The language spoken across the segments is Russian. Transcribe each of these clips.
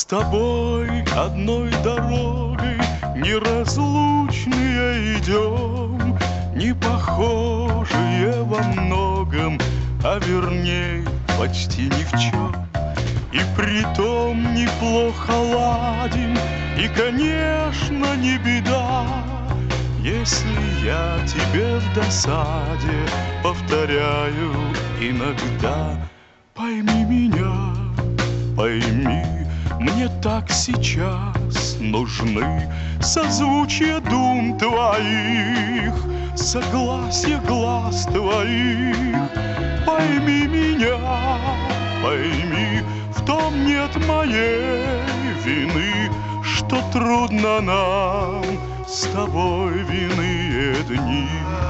с тобой одной дорогой неразлучные идем, не похожие во многом, а верней почти ни в чем. И притом неплохо ладим, и, конечно, не беда, если я тебе в досаде повторяю иногда. Пойми меня, пойми, мне так сейчас нужны созвучия дум твоих, согласие глаз твоих. Пойми меня, пойми, в том нет моей вины, что трудно нам с тобой в иные дни.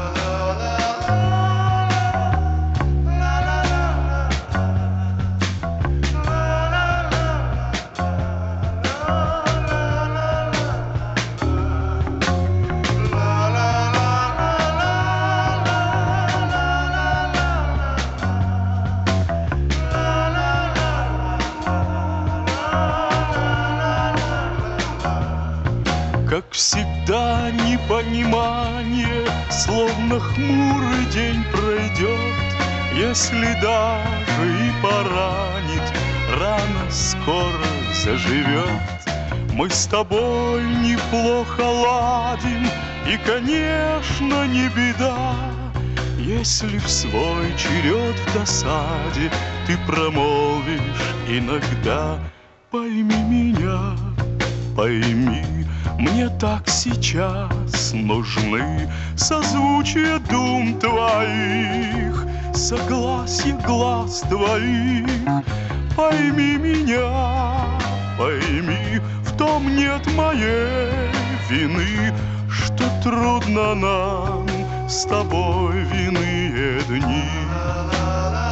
Как всегда, непонимание, словно хмурый день пройдет. Если даже и поранить, рана скоро заживет. Мы с тобой неплохо ладим, и, конечно, не беда, если в свой черед в досаде ты промолвишь иногда. Пойми меня, пойми, мне так сейчас нужны созвучия дум твоих, согласие глаз твоих. Пойми меня, пойми, в том нет моей вины, что трудно нам с тобой в иные дни.